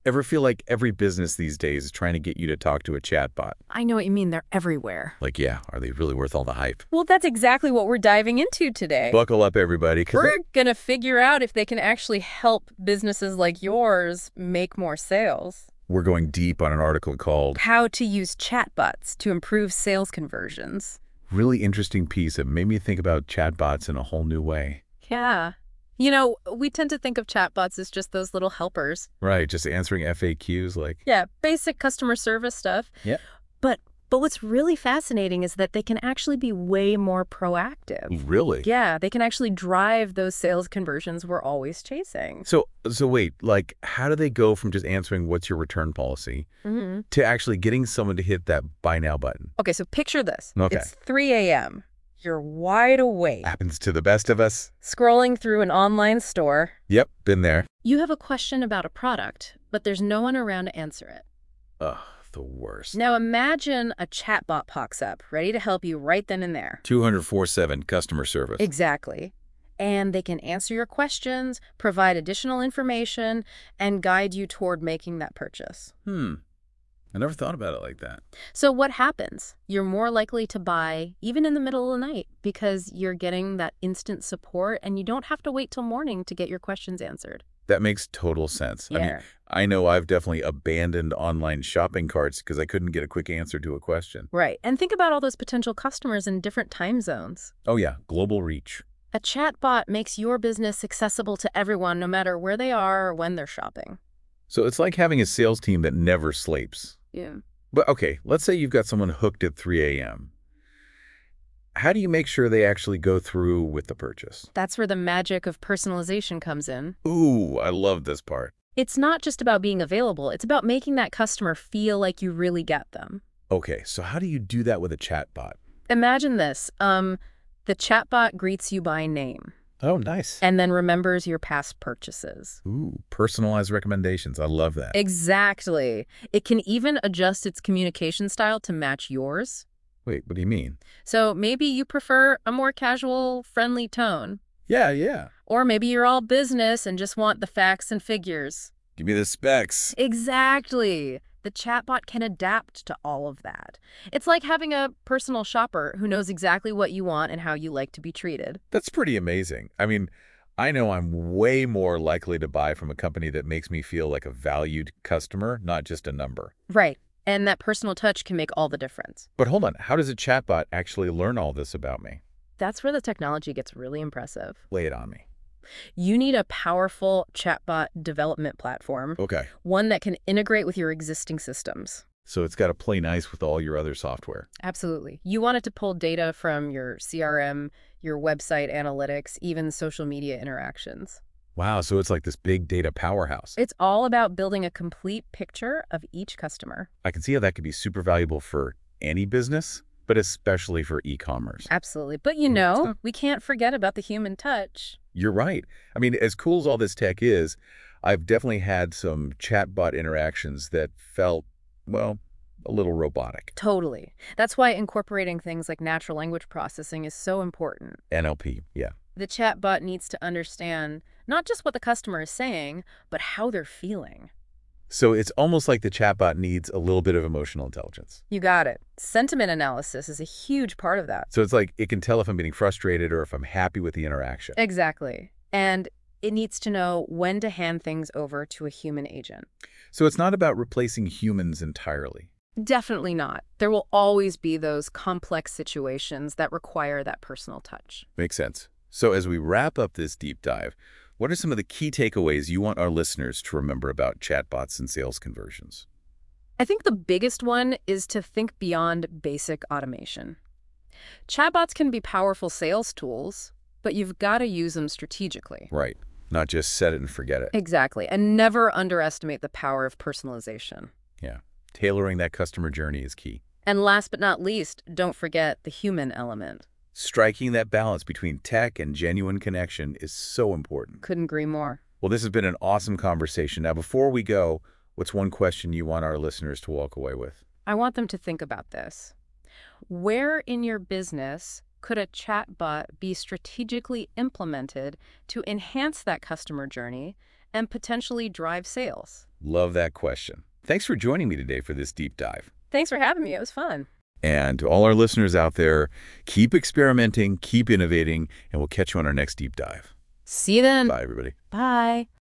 Ever feel like every business these days is trying to get you to talk to a chatbot? I know what you mean. They're everywhere. Like, yeah, are they really worth all the hype? Well, that's exactly what we're diving into today. Buckle up, everybody. We're going to figure out if they can actually help businesses like yours make more sales. We're going deep on an article called How to Use Chatbots to Improve Sales Conversions. Really Interesting Piece that made me think about chatbots in a whole new way. Yeah. We tend to think of chatbots as just those little helpers. Right, just answering FAQs like... Yeah, basic customer service stuff. Yeah. But what's really fascinating is that they can actually be way more proactive. Really? Yeah, they can actually drive those sales conversions we're always chasing. So wait, like, how do they go from just answering what's your return policy to actually getting someone to hit that buy now button? Okay, so picture this. Okay. It's 3 a.m. You're wide awake, Happens to the best of us. scrolling through an online store. Yep, been there. You have a question about a product, but there's no one around to answer it. Ugh, the worst. Now imagine a chatbot pops up, ready to help you right then and there. 24/7 customer service. Exactly. And they can answer your questions, provide additional information, and guide you toward making that purchase. I never thought about it like that. So what happens? You're more likely to buy even in the middle of the night because you're getting that instant support and you don't have to wait till morning to get your questions answered. That makes total sense. I mean, Yeah. I know I've definitely abandoned online shopping carts because I couldn't get a quick answer to a question. Right. And think about all those potential customers in different time zones. Oh yeah, global reach. A chatbot makes your business accessible to everyone no matter where they are or when they're shopping. So it's like having a sales team that never sleeps. Yeah. But okay, let's say you've got someone hooked at 3 a.m. How do you make sure they actually go through with the purchase? That's where the magic of personalization comes in. Ooh, I love this part. It's not just about being available. It's about making that customer feel like you really get them. Okay, so how do you do that with a chatbot? Imagine this. The chatbot greets you by name Oh, nice. and then remembers your past purchases. Ooh, personalized recommendations. I love that. Exactly. It can even adjust its communication style to match yours. Wait, what do you mean? So maybe you prefer a more casual, friendly tone. Yeah. Or maybe you're all business and just want the facts and figures. Give me the specs. Exactly. The chatbot can adapt to all of that. It's like having a personal shopper who knows exactly what you want and how you like to be treated. That's pretty amazing. I mean, I know I'm way more likely to buy from a company that makes me feel like a valued customer, not just a number. Right. And that personal touch can make all the difference. But hold on, how does a chatbot actually learn all this about me? That's where the technology gets really impressive. Lay it on me. You need a powerful chatbot development platform, Okay. one that can integrate with your existing systems. So it's got to play nice with all your other software. Absolutely. You want it to pull data from your CRM, your website analytics, even social media interactions. Wow, so it's like this big data powerhouse. It's all about building a complete picture of each customer. I can see how that could be super valuable for any business, but especially for e-commerce. Absolutely. But we can't forget about the human touch. You're right. I mean, as cool as all this tech is, I've definitely had some chatbot interactions that felt, well, a little robotic. Totally. That's why incorporating things like natural language processing is so important. NLP, yeah. The chatbot needs to understand not just what the customer is saying, but how they're feeling. So it's almost like the chatbot needs a little bit of emotional intelligence. You got it. Sentiment analysis is a huge part of that. So it's like it can tell if I'm getting frustrated or if I'm happy with the interaction. Exactly. And it needs to know when to hand things over to a human agent. So it's not about replacing humans entirely. Definitely not. There will always be those complex situations that require that personal touch. Makes sense. So as we wrap up this deep dive, what are some of the key takeaways you want our listeners to remember about chatbots and sales conversions? I think the biggest one is to think beyond basic automation. Chatbots can be powerful sales tools, but you've got to use them strategically. Right. Not just set it and forget it. Exactly. And never underestimate the power of personalization. Yeah. Tailoring that customer journey is key. And last but not least, don't forget the human element. Striking that balance between tech and genuine connection is so important. Couldn't agree more. Well, this has been an awesome conversation. Now, before we go, what's one question you want our listeners to walk away with? I want them to think about this. Where in your business could a chatbot be strategically implemented to enhance that customer journey and potentially drive sales? Love that question. Thanks for joining me today for this deep dive. Thanks for having me. It was fun. And to all our listeners out there, keep experimenting, keep innovating, and we'll catch you on our next deep dive. See you then. Bye, everybody. Bye.